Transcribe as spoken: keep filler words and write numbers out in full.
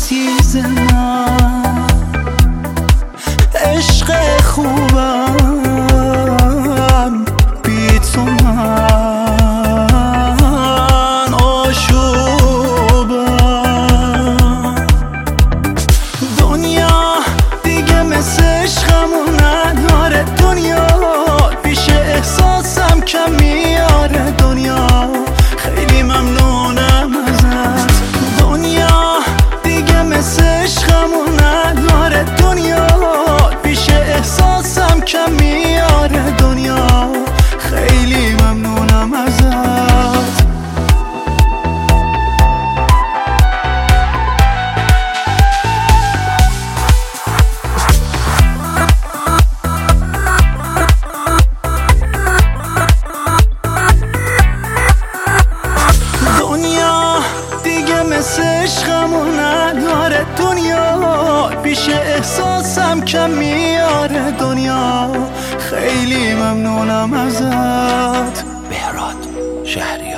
عزیز من، عشق خوبم بی تو من آشوبم. دنیا دیگه مثل عشقمون نداره، دنیا پیش احساسم کم میاره. دنیا خیلی ممنونم ازت، دنیا دیگه مثل عشقمون نداره. دنیا پیش احساسم کم میاره. دنیا خیلی ممنونم ازت. مثل عشقمون نداره، دنیا پیش احساسم کم میاره. دنیا خیلی ممنونم ازت. بهراد شهری